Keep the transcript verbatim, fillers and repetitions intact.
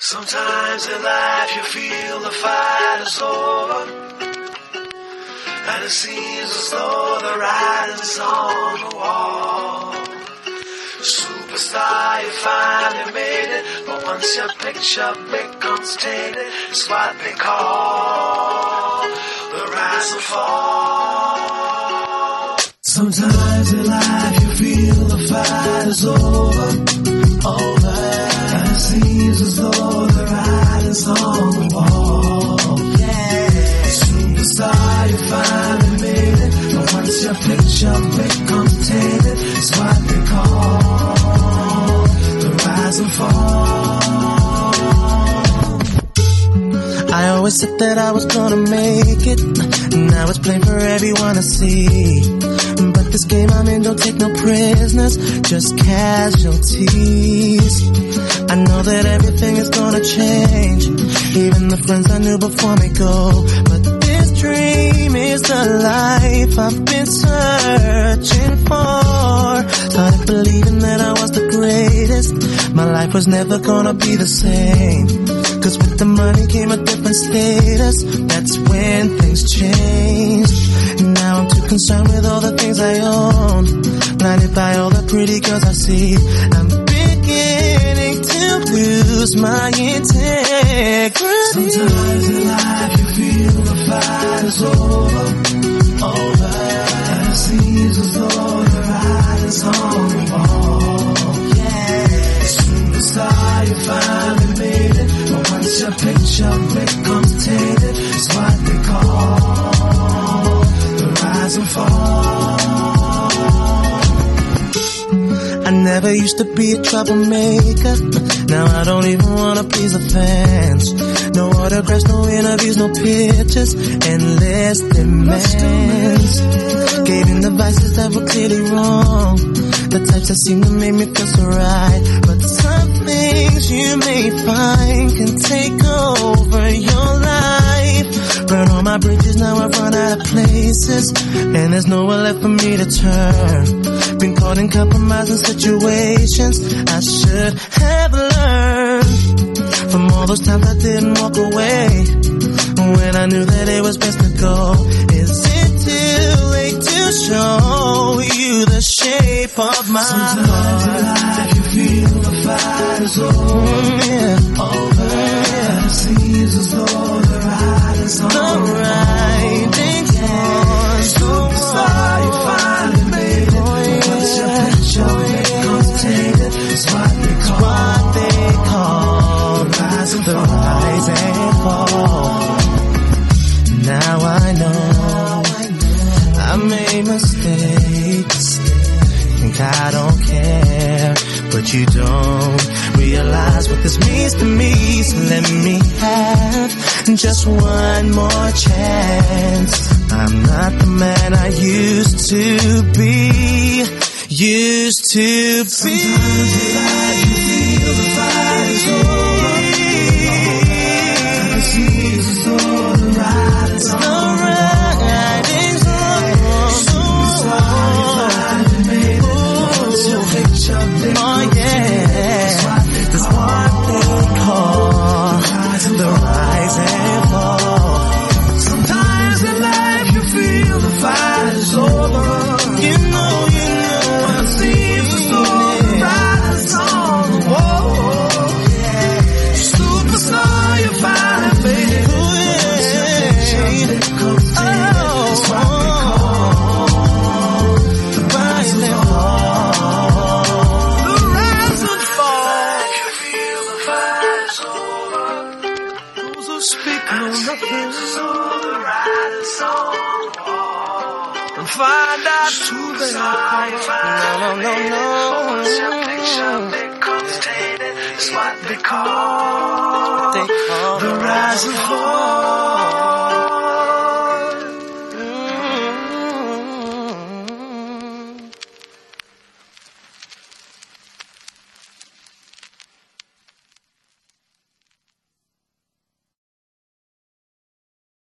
Sometimes in life you feel the fight is over, and it seems as though the writing's on the wall. Superstar, you finally made it, but once your picture becomes tainted, it's what they call the rise and fall. Sometimes in life you feel the fight is over, over, and it seems as though the writing's on the wall. Yeah, superstar, you finally made it, but once your picture becomes tainted, it's what they call the rise and fall. I always said that I was gonna make it, now it's plain for everyone to see. But this game I'm in don't take no prisoners, just casualties. I know that everything is gonna change, even the friends I knew before me go. But this dream is the life I've been searching for. Started believing that I was the greatest, my life was never gonna be the same. Cause with the money came a different status, that's when things changed. Now I'm too concerned with all the things I own, blinded by all the pretty girls I see. I'm beginning to lose my integrity. Sometimes in life you feel the fight is over, over, and it seems as though the writing's on the wall. Yeah, superstar, you finally made it, but once your picture becomes tainted, it's what they call the rise and fall. I never used to be a troublemaker, now I don't even wanna please the fans. No autographs, no interviews, no pictures, endless demands. Gave in the vices that were clearly wrong, the types that seem to make me feel so right. But some things you may find can take over your life. Burn all my bridges, now I've run out of places, and there's nowhere left for me to turn. Been caught in compromising situations I should have learned from all those times I didn't walk away when I knew that it was best to go. Is it too late to show you the shape of my Sometimes heart? in life you feel the fight is over, Mm, yeah. over, yeah. It seems as though the writing's on The the wall. writing's on the Superstar, you finally made it, but once your picture becomes tainted, it's what they call, what they call the rise and the fall. rise and fall. Now I know I made mistakes, think I don't care, but you don't realize what this means to me. So let me have just one more chance. I'm not the man I used to be, used to be. Sometimes in life you feel the fight is over, and it seems as though the writing's on the wall. Superstar, you finally made it, but once your picture becomes Oh yeah, that's what they call the rise and fall. Sometimes in life you feel the fight is over, You know, you know, and it seems as though the writing's on the wall. Superstar, you finally made it, but once your picture becomes tainted, it's what they call the rise and fall. The rise and fall. You feel the fight is over, those who speak know nothing, so the writing's on the wall. And find out who they are. no, no, no, Once your no. picture becomes tainted, it's what they call They call the rise and fall.